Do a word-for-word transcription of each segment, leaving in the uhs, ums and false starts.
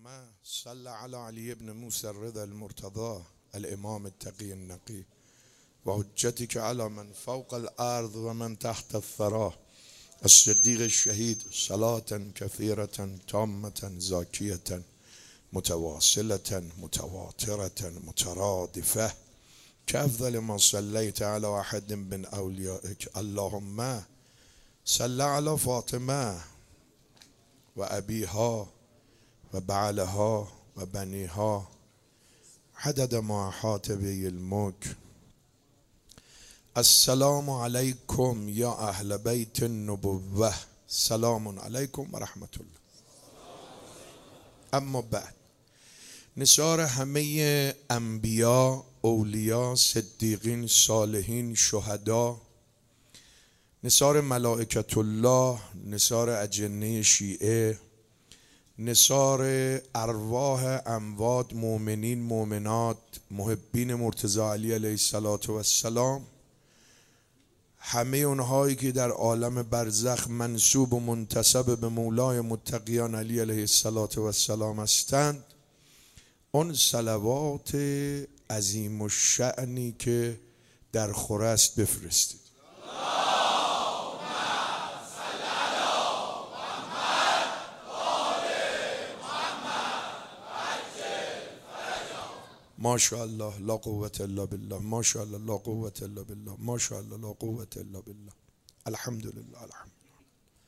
اللهم صل على علي بن موسى الرضا المرتضى الإمام التقي النقي وحجتك على من فوق الأرض ومن تحت الثرى الصديق الشهيد صلاة كثيرة تامة زاكية متواصلة متواترة مترادفة كأفضل ما صليت على أحد من أوليائك. اللهم صل على فاطمة وأبيها وبعلها وبنيها عدد ما أحاط به الملك. السلام عليكم يا أهل بيت النبوة، سلام عليكم و رحمت الله. اما بعد، نثار همه انبیا، اولیا، صدیقین، صالحین، شهدا، نثار ملائکت الله، نثار اجنه شیعه، نثار ارواح اموات مؤمنین مؤمنات محبین مرتضی علی علیه السلام، همه اونهایی که در عالم برزخ منسوب و منتسب به مولای متقیان علی علیه السلام هستند، اون صلوات عظیم و شأنی که در خوره است بفرستید. ماشاءالله لا قوة الا بالله، ماشاءالله لا قوة الا بالله، ماشاءالله لا قوة الا بالله. الحمدلله الحمدلله.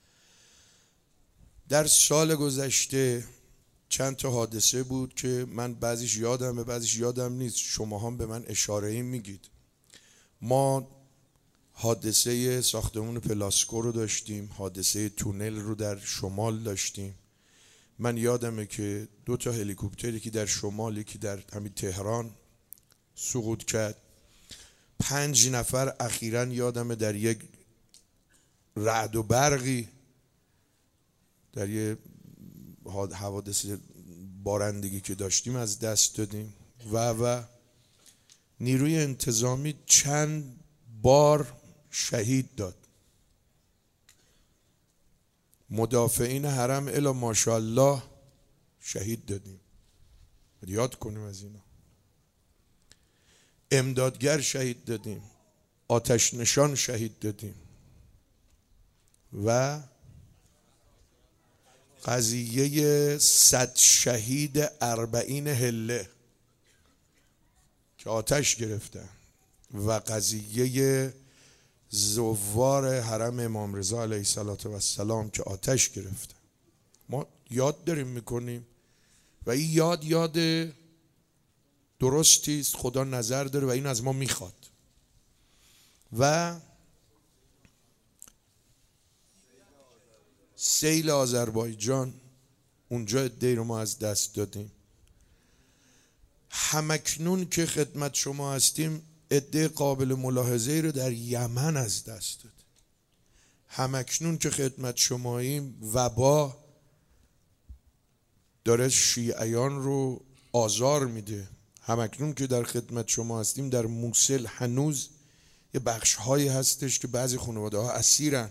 در سال گذشته چند تا حادثه بود که من بعضیش یادمه بعضیش یادم نیست، شما هم به من اشاره‌ای میگید. ما حادثه ساختمون پلاسکو رو داشتیم، حادثه تونل رو در شمال داشتیم. من یادمه که دو تا هلیکوپتری که در شمال یکی در همین تهران سقوط کرد. پنج نفر اخیراً یادمه در یک رعد و برقی در یک حوادث بارندگی که داشتیم از دست دادیم و و نیروی انتظامی چند بار شهید داد. مدافعین حرم الا ماشاءالله شهید دادیم، یاد کنیم از اینا. امدادگر شهید دادیم، آتش نشان شهید دادیم و قضیه صد شهید اربعین هله که آتش گرفتن و قضیه زوار حرم امام رضا علیه السلام که آتش گرفتن. ما یاد داریم میکنیم و این یاد یاد درستی است، خدا نظر داره و این از ما میخواد. و سیل آذربایجان، اونجا عده‌ای رو ما از دست دادیم. همکنون که خدمت شما هستیم عده قابل ملاحظه‌ای رو در یمن از دست داد. همکنون که خدمت شماییم وبا داره شیعیان رو آزار میده. همکنون که در خدمت شما هستیم در موصل هنوز یه بخش هایی هستش که بعضی خانواده ها اسیرن.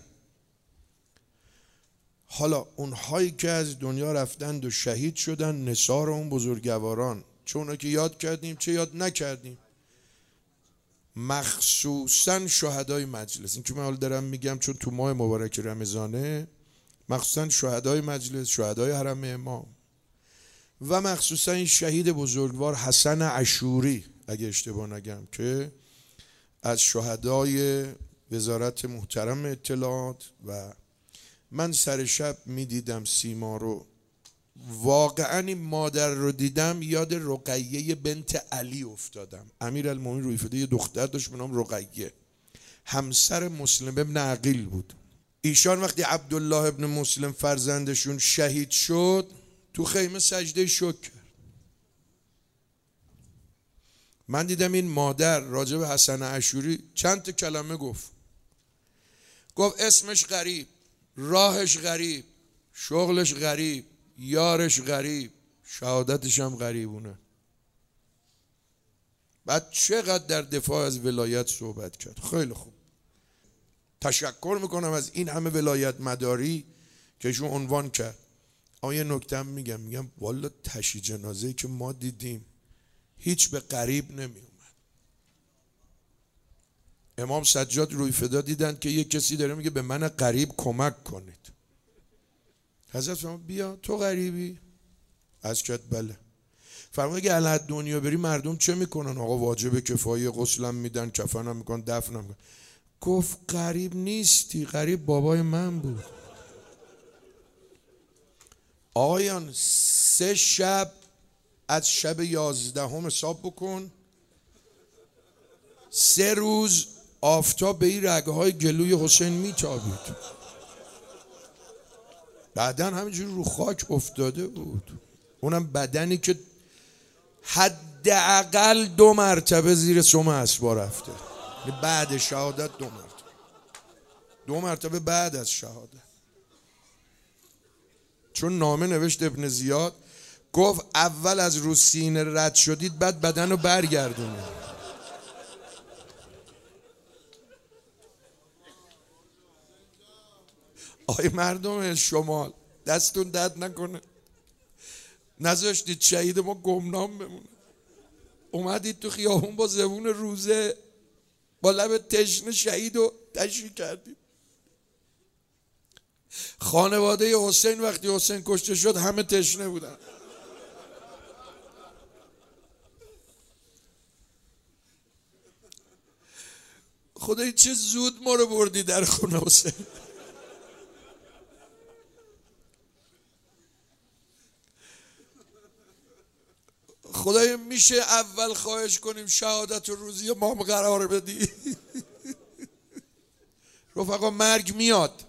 حالا اونهایی که از دنیا رفتند و شهید شدن نثار اون بزرگواران، چه اونا که یاد کردیم چه یاد نکردیم، مخصوصا شهدای مجلس. این که من حال دارم میگم چون تو ماه مبارک رمضانه، مخصوصا شهدای مجلس، شهدای حرم امام و مخصوصا این شهید بزرگوار حسن عاشوری اگه اشتباه نگم که از شهدای وزارت محترم اطلاعات. و من سر شب میدیدم سیما رو، واقعا این مادر رو دیدم یاد رقیه بنت علی افتادم. امیرالمومنین رویفده یه دختر داشت به نام رقیه، همسر مسلم ابن عقیل بود. ایشان وقتی عبدالله ابن مسلم فرزندشون شهید شد تو خیمه سجده شکر کرد. من دیدم این مادر راجع به حسن عاشوری چند تا کلمه گفت. گفت اسمش غریب، راهش غریب، شغلش غریب، یارش غریب، شهادتش هم غریبونه. بعد چقدر در دفاع از ولایت صحبت کرد. خیلی خوب، تشکر میکنم از این همه ولایت مداری که ایشون عنوان کرد. اما یه نکته میگم میگم والا تشییع جنازه‌ای که ما دیدیم هیچ به قریب نمی اومد. امام سجاد روی فدا دیدن که یه کسی داره میگه به من غریب کمک کنید. حضرت فرمود بیا تو غریبی؟ از کرد بله. فرمود اگه الان دنیا بری مردم چه میکنن؟ آقا واجب کفایه، غسلم میدن، کفنم میکنن، دفنم میکنن. گفت غریب نیستی، غریب بابای من بود. آقایان سه شب از شب یازدهم حساب بکن، سه روز آفتاب به این رگه های گلوی حسین میتابید، بعدن همینجور رو خاک افتاده بود. اونم بدنی که حداقل دو مرتبه زیر سم اسبا رفته، بعد شهادت دو مرتبه دو مرتبه بعد از شهادت. چون نامه نوشت ابن زیاد، گفت اول از رو سینه رد شدید بعد بدن رو برگردونید. آی مردم شمال دستون درد نکنه، نذاشتید شهید ما گمنام بمونه، اومدید تو خیابون با زبون روزه با لب تشنه شهید رو تشییع کردید. خانواده حسین وقتی حسین کشته شد همه تشنه بودن. خدای چه زود ما رو بردی در خونه حسین. خدای میشه اول خواهش کنیم شهادت و روزی ما هم قرار بدی؟ رفقا مرگ میاد،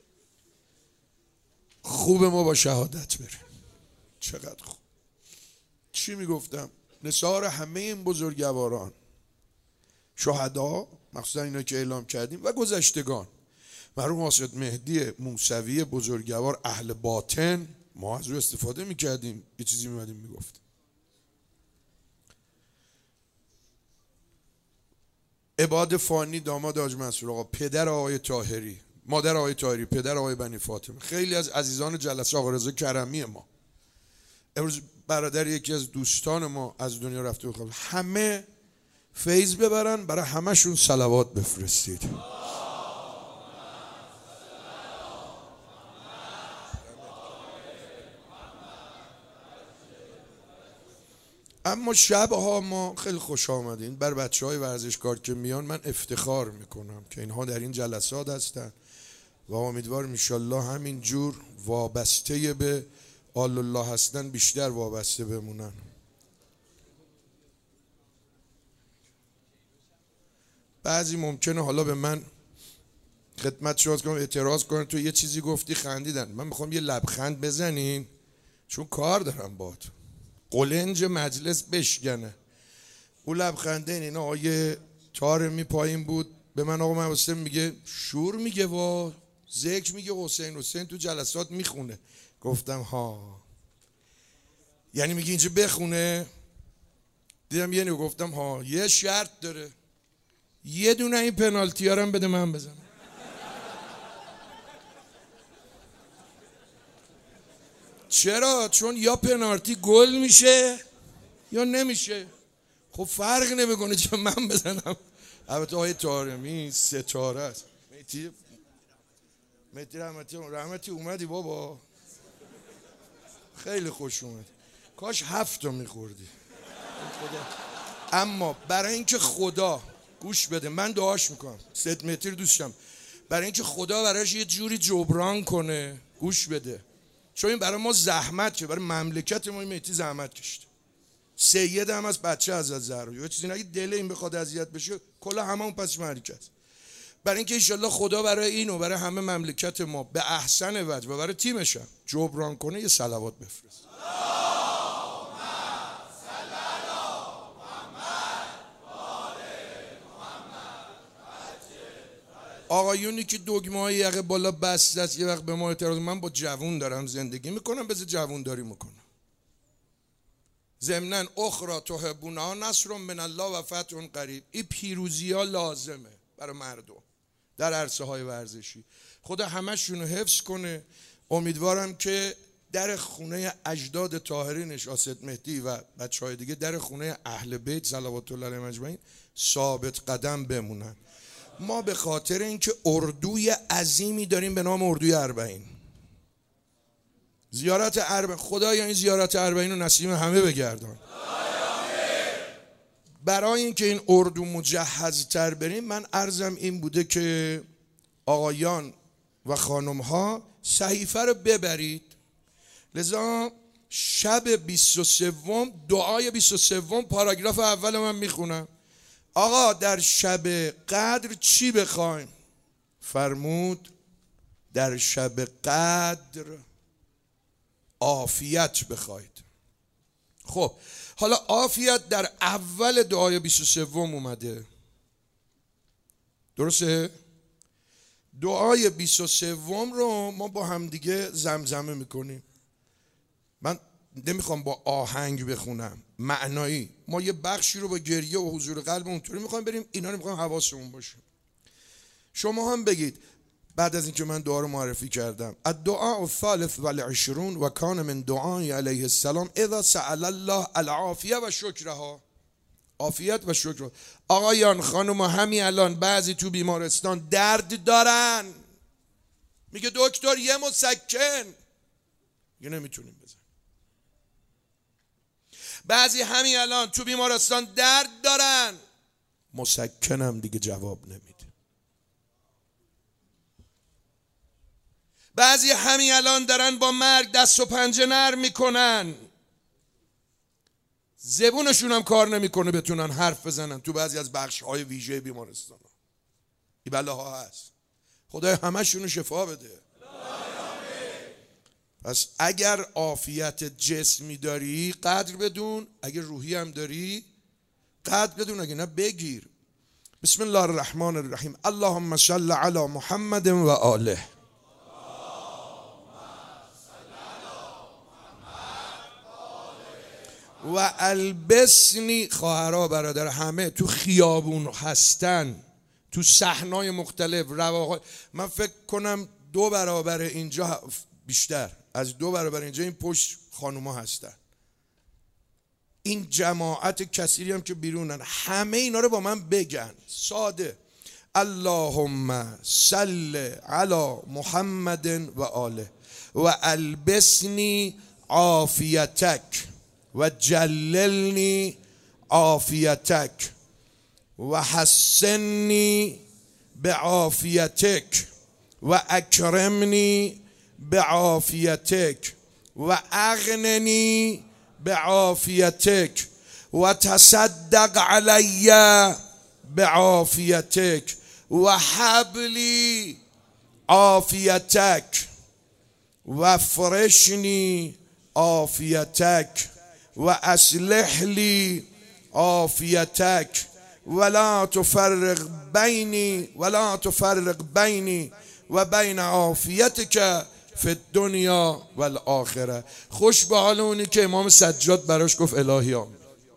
خوب ما با شهادت بریم. چقدر خوب. چی میگفتم؟ نثار همه این بزرگواران، شهدا مخصوصا اینا که اعلام کردیم و گذشتگان، مرحوم حافظ مهدی موسوی بزرگوار اهل باطن، ما از رو استفاده میکردیم، یه چیزی میمدیم میگفتیم. عباد فانی داماد حاج منصور آقا، پدر آقای طاهری، مادر آقای طاهری، پدر آقای بنی فاطمه، خیلی از عزیزان جلسه آقا رضا کرمی ما، امروز برادر یکی از دوستان ما از دنیا رفته و خب همه فیض ببرن، برای همشون صلوات بفرستید. اما شبها ما خیلی خوش آمدین. بر بچه های ورزشکار که میان من افتخار میکنم که اینها در این جلسات هستن و امیدوارم انشالله همین جور وابسته به آل الله هستن بیشتر وابسته بمونن. بعضی ممکنه حالا به من خدمت شد کنم اعتراض کنن تو یه چیزی گفتی خندیدن. من میخوام یه لبخند بزنین چون کار دارم باهات. قلنج مجلس بشکنه. اون لبخنده این آقای طارمی پایین بود به من آقا محسن میگه شور میگه و ذکر میگه حسین حسین تو جلسات میخونه. گفتم ها یعنی میگه اینجا بخونه؟ دیدم یعنی گفتم ها یه شرط داره، یه دونه این پنالتی ها رو بده من بزنم. چرا؟ چون یا پنالتی گل میشه یا نمیشه. خب فرق نمیکنه چه من بزنم. البته آقای طارمی ستاره است. مهدی مهدی رحمتی رحمتی اومدی بابا، خیلی خوش اومدی. کاش هفت تا میخوردی. اما برای اینکه خدا گوش بده، من دعاش میکنم، ست متر دوستم، برای اینکه خدا براش یه جوری جبران کنه، گوش بده، چون این برای ما زحمت که برای مملکت ما این مهدی زحمت کشته. سید هم از بچه از از زهرا یه چیزی نگه دل این بخواد اذیت بشه کلا همه اون پس مملکت. برای اینکه انشالله خدا برای اینو برای همه مملکت ما به احسن وجه و برای تیمش هم جبران کنه، یه صلوات بفرست. آقایونی که دگمه های یقه بالا بسته است یه وقت به ما اعتراض، من با جوون دارم زندگی میکنم، بذار جوون داری میکنم. ضمناً اخرى تحبونها نصر من الله و فتح قریب، این پیروزی ها لازمه برای مردم در عرصه های ورزشی. خدا همشون رو حفظ کنه. امیدوارم که در خونه اجداد طاهرینش آسد مهدی و بچه های دیگه، در خونه اهل بیت صلوات الله علیهم اجمعین ثابت قدم بمونن. ما به خاطر اینکه اردوی عظیمی داریم به نام اردوی اربعین، زیارت اربعین، خدایا این زیارت اربعین رو نصیب همه بگردان. برای اینکه این اردو مجهزتر بریم، من عرضم این بوده که آقایان و خانم ها صحیفه رو ببرید. لذا شب بیست و سوم دعای بیست و سوم پاراگراف اول من میخونم. آقا در شب قدر چی بخوایم؟ فرمود در شب قدر عافیت بخواید. خب حالا عافیت در اول دعای بیست و سوم اومده، درسته؟ دعای بیست و سوم رو ما با هم دیگه زمزمه میکنیم. من نمیخوام با آهنگ بخونم، معنایی. ما یه بخشی رو با گریه و حضور قلب اونطوری میخوایم بریم، اینا رو میخوایم حواسمون باشه. شما هم بگید بعد از اینکه من دعا رو معرفی کردم: الدعاء الثالث والعشرون و کان من دعای علیه السلام اذا سأل الله العافیه و شکرها. عافیت و شکر. آقایان خانم، همین الان بعضی تو بیمارستان درد دارن، میگه دکتر یه مسکن، یه نمیتونیم بزن. بعضی همین الان تو بیمارستان درد دارن، مسکنم دیگه جواب نمیده. بعضی همین الان دارن با مرگ دست و پنجه نرم میکنن، زبونشون هم کار نمیکنه بتونن حرف بزنن تو بعضی از بخش های ویژه بیمارستان. این بلاها هست، خدای همشون شفا بده. پس اگر عافیت جسمی داری قدر بدون، اگر روحی هم داری قدر بدون، اگر نه بگیر. بسم الله الرحمن الرحیم. اللهم صل علی محمد و آله. و البسنی. خواهرها برادر همه تو خیابون هستن، تو صحنای مختلف، رواقای. من فکر کنم دو برابر اینجا، بیشتر از دو برابر اینجا این پشت خانوما هستن. این جماعت کثیری هم که بیرونن، همه اینا رو با من بگن ساده: اللهم صل علی محمد و آله و البسنی عافیتک و جللنی عافیتک و حسنی بعافیتک و اکرمنی بعافیتک و اغننی بعافیتک و تصدق علی بعافیتک و حبلی عافیتک و فرشنی عافیتک و اصلح لی عافیتک ولا تفرق بینی ولا تفرق بینی و بین عافیتک فی الدنیا و الاخره. خوش به حال اونی که امام سجاد براش گفت الهی آمین.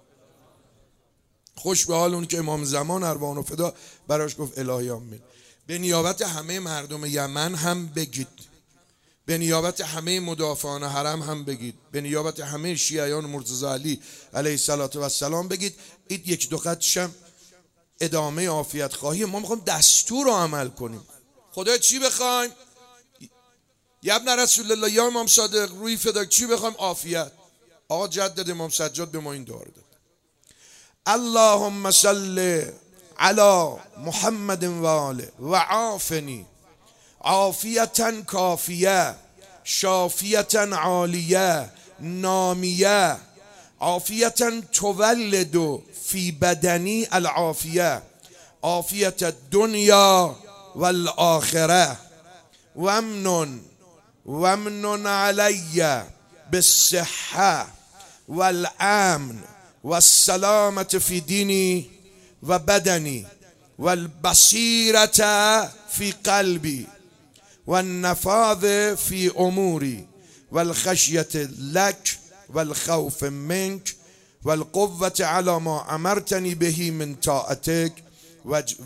خوش به حال اونی که امام زمان ارواحنا فدا براش گفت الهی آمین. به نیابت همه مردم یمن هم بگید، به نیابت همه مدافعان حرم هم بگید، به نیابت همه شیعیان مرتضی علی علیه السلام بگید. این یک دو خطشم ادامه عافیت خواهی. ما میخوایم دستور رو عمل کنیم. خدا چی بخوایم؟ یا ابن رسول الله یا امام صادق روی فدا چی بخوایم؟ عافیت. آقا جدد امام سجاد به ما این دعا داد: اللهم صل علی محمد و آله و عافنی عافیتا کافیه شافیتا عالیه نامیه عافیتا تولد فی بدنی العافیه عافیت الدنیا والآخره وامن وامن علی بالصحه والامن والسلامة فی دینی و بدنی والبصیرة فی قلبی والنفاذ فی اموری والخشیة لک والخوف منک والقوة على ما امرتنی به من طاعتک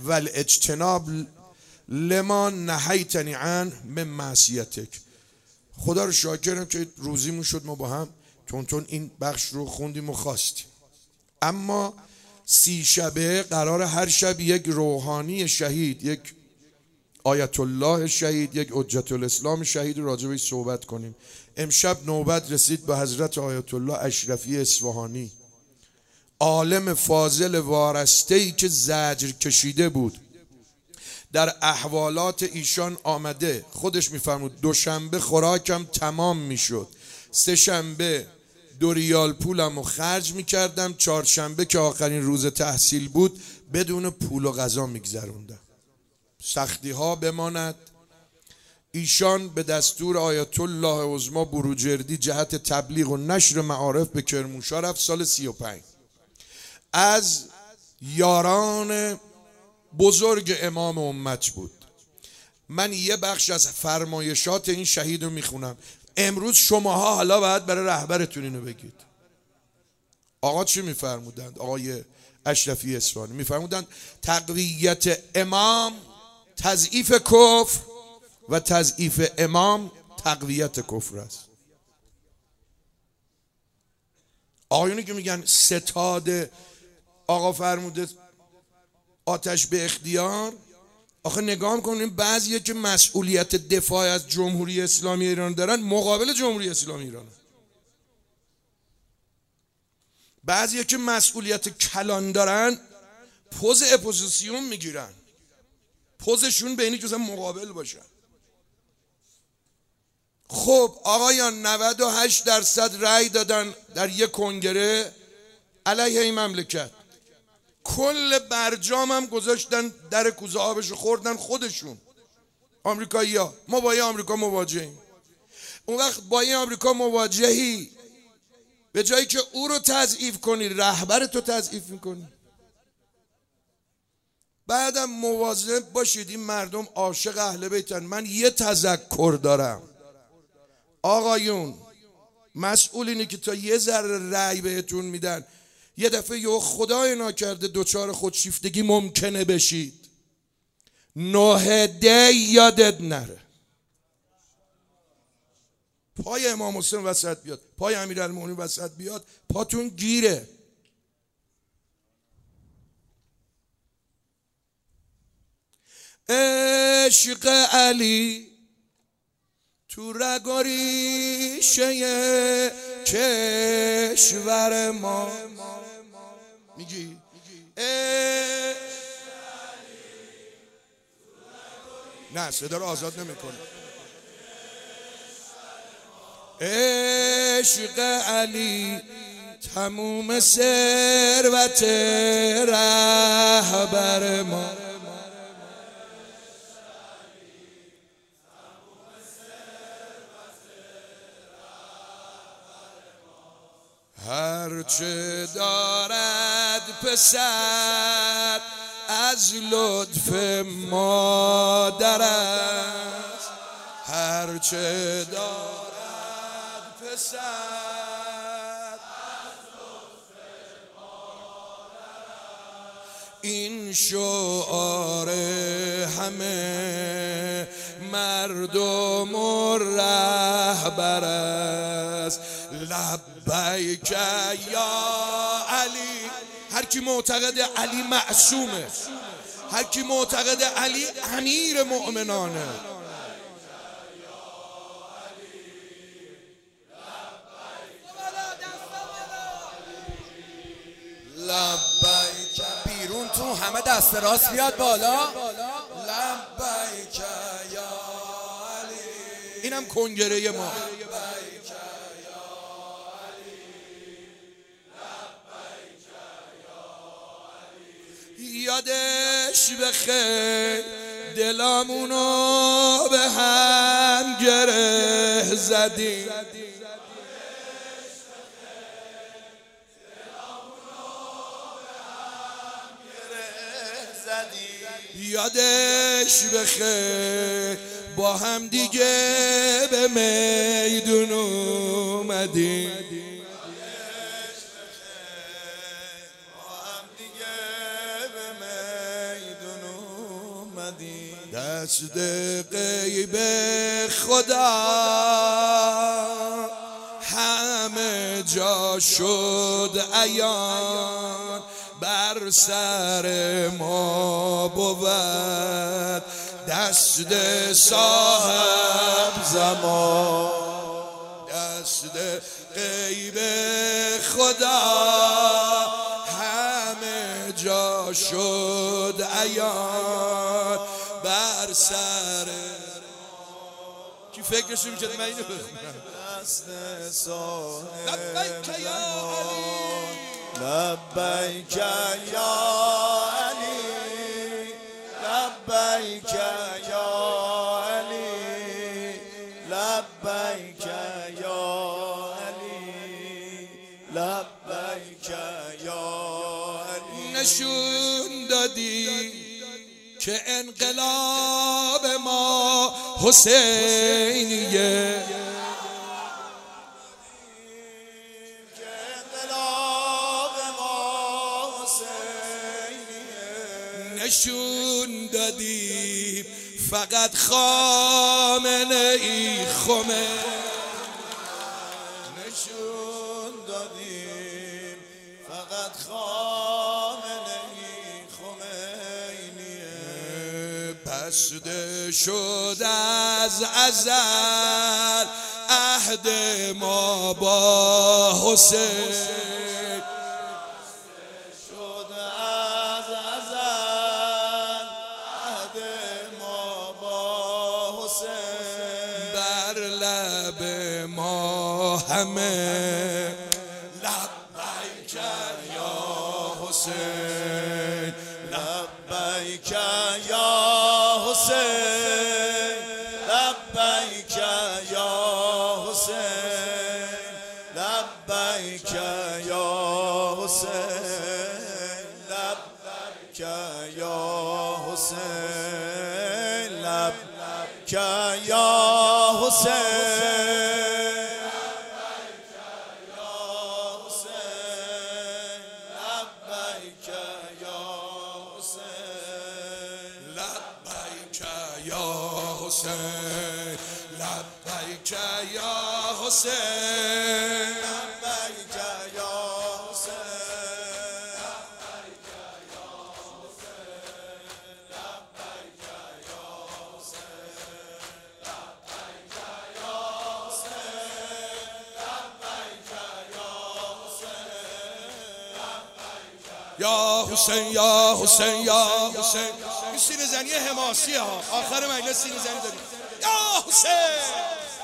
والاجتناب لما نهیتنی عنه من معصیتک. خدا رو شاکرم که روزیمون شد ما با هم تون تون این بخش رو خوندیم و خواستیم. اما سی شبه قرار هر شب یک روحانی شهید، یک آیت الله شهید، یک حجت الاسلام شهید رو راجع بهش صحبت کنیم. امشب نوبت رسید به حضرت آیت الله اشرفی اصفهانی، عالم فاضل وارسته‌ای که زجر کشیده بود. در احوالات ایشان آمده، خودش میفرمود دوشنبه خوراکم تمام میشد، سه شنبه دو ریال پولم رو خرج میکردم، چهارشنبه که آخرین روز تحصیل بود بدون پول و غذا میگذروندم. سختی ها بماند. ایشان به دستور آیت الله عظما بروجردی جهت تبلیغ و نشر معارف به کرمانشاه رفت. سال سی و پنج از یاران بزرگ امام امت بود. من یه بخش از فرمایشات این شهید رو میخونم. امروز شماها حالا باید برای رهبرتون اینو بگید. آقا چی میفرمودند؟ آقای اشرفی اصفهانی میفرمودند تقویت امام تضعیف کفر و تضعیف امام تقویت کفر است. آقایونی که میگن ستاد آقا فرموده آتش به اختیار، آخه نگاه کنیم بعضیه که مسئولیت دفاع از جمهوری اسلامی ایران دارن مقابل جمهوری اسلامی ایران، بعضیه که مسئولیت کلان دارن پوز اپوزیسیون میگیرن، پوزشون به اینی که مقابل باشن. خب آقایان نود و هشت درصد رأی دادن در یک کنگره علیه این مملکت، کل برجام هم گذاشتن در کوزه آبشو خوردن خودشون آمریکایی ها. ما با یه آمریکا مواجهیم. اون وقت با یه آمریکا مواجهی به جایی که او رو تضعیف کنی رهبرت رو تضعیف میکنی. بعدم مواظب باشید این مردم عاشق اهل بیتن. من یه تذکر دارم آقایون، مسئولینی که تا یه ذره رأی بهتون میدن یه دفعه یه خدای ناکرده دوچار خودشیفتگی ممکنه بشید، نهده یادت نره. پای امام حسین وسط بیاد، پای امیرالمومنین وسط بیاد، پاتون گیره. عشق علی تو رگ ریشه کشور ما. میگی نه صدا رو آزاد نمیکنه. عشق علی تموم ثروت رهبر ما. هرچه دارد پسر از لطف مادر است، هرچه دارد پسر از لطف مادر است. این شعار همه مردم و رهبر است. لبیک یا علی. هر کی معتقد علی معصومه، هر کی معتقد علی امیر مؤمنانه. لبیک. بیرون تو همه دست راست بیاد بالا. لبیک یا علی. اینم کنگره ما. یادش بخیر دلامونو به هم گره زدیم. یادش بخیر با هم دیگه به میدون اومدیم. دست غیب خدا همه جا شد عیان، بر سر ما بود دست صاحب زمان. دست غیب خدا همه جا شد عیان، بر سر کی فکرشو میکرد من اینو بخونم؟ دست صاحب لبیک یا علی، لبیک یا علی، لبیک یا علی، لبیک یا علی، لبیک یا علی. نشون دادی که انقلاب ما حسینیه، نشون دادیم فقط خامنه ای خمه، نشون دادیم فقط خامنه ای خمینیه. بسته شد از ازل عهد ما با حسین، همه لبیک یا حسین، لبیک یا حسین، لبیک یا حسین، لبیک یا حسین، لبیک یا حسین، لبیک یا حسین. لبیک یا حسین، لبیک یا حسین، لبیک یا حسین، لبیک یا حسین، لبیک یا حسین، لبیک یا حسین، یا حسین یا حسین یا حسین. این سینه زنی حماسی ها، آخر مجلس سینه زنی داریم. یا حسین،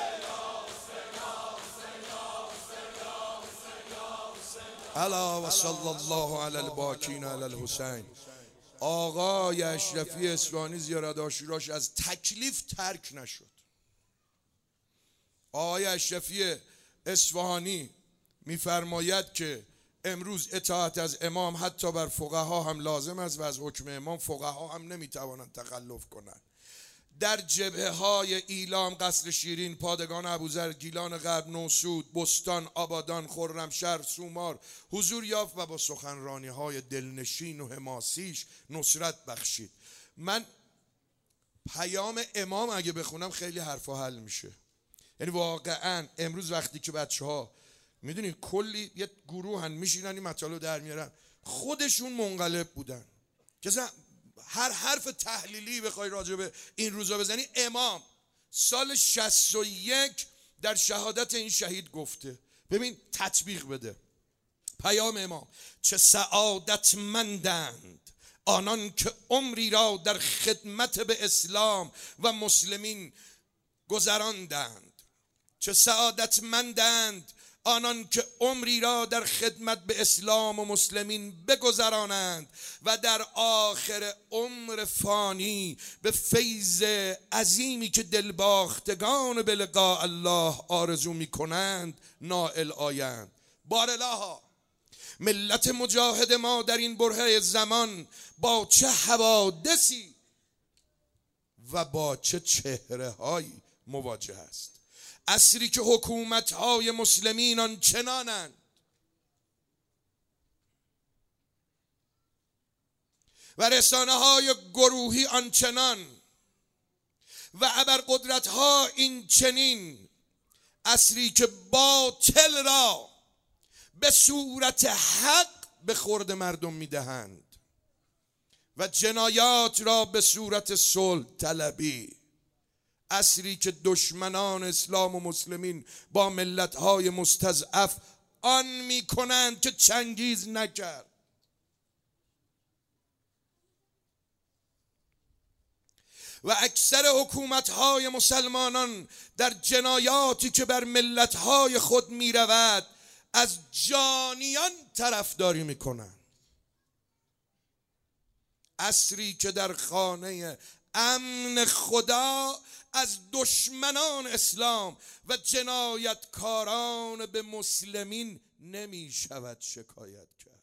الا و صلی الله علی الباکین علی الحسین. آقای اشرفی اصفهانی زیارت عاشوراش از تکلیف ترک نشد. آقای اشرفی اصفهانی میفرماید که امروز اطاعت از امام حتی بر فقها هم لازم است و از حکم امام فقها هم نمیتوانند تخلف کنند. در جبهه های ایلام، قصر شیرین، پادگان ابوذر، گیلان غرب، نوسود، بستان، آبادان، خرمشهر، سومار حضور یافت و با سخنرانی های دلنشین و حماسیش نصرت بخشید. من پیام امام اگه بخونم خیلی حرفا حل میشه. یعنی واقعا امروز وقتی که بچه ها میدونید کلی یه گروه هن میشینن این مطالب در میارن، خودشون منقلب بودن که هر حرف تحلیلی بخوای راجع به این روزا بزنی، امام سال شصت و یک در شهادت این شهید گفته. ببین تطبیق بده پیام امام: چه سعادتمندند آنان که عمری را در خدمت به اسلام و مسلمین گذراندند. چه سعادتمندند آنان که عمری را در خدمت به اسلام و مسلمین بگذرانند و در آخر عمر فانی به فیض عظیمی که دلباختگان به لقاء الله آرزو می کنند نائل آیند. بارالها ملت مجاهد ما در این برهه زمان با چه حوادثی و با چه چهره هایی مواجه است. عصری که حکومت‌های مسلمین آنچنانند و رسانه‌های گروهی آنچنان و ابرقدرت ها این چنین عصری که باطل را به صورت حق به خورد مردم میدهند و جنایات را به صورت صلح طلبی، عصری که دشمنان اسلام و مسلمین با ملت‌های مستضعف آن میکنند که چنگیز نکرد. و اکثر حکومت‌های مسلمانان در جنایاتی که بر ملت‌های خود می‌رود از جانیان طرفداری میکنند. عصری که در خانه امن خدا از دشمنان اسلام و جنایتکاران به مسلمین نمی شود شکایت کرد.